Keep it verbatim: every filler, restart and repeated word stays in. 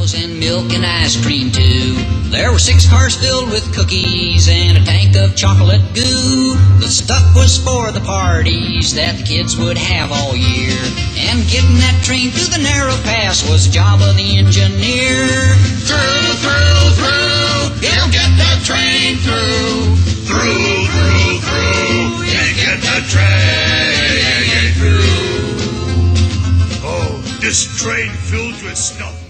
cows and milk and ice cream too. There were six cars filled with cookies and a tank of chocolate goo. The stuff was for the parties that the kids would have all year. And getting that train through the narrow pass was the job of the engineer. Through, through, through, he'll get that train through. Through, through, through, he'll get that train through. Oh, this train filled with stuff.